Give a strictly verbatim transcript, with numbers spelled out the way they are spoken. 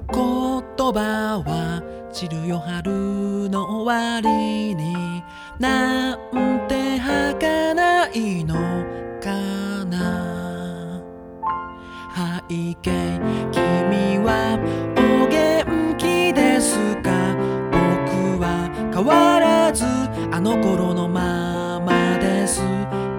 言葉は散るよ春の終わりに、なんて儚いのかな。背景君はお元気ですか。僕は変わらずあの頃のままです。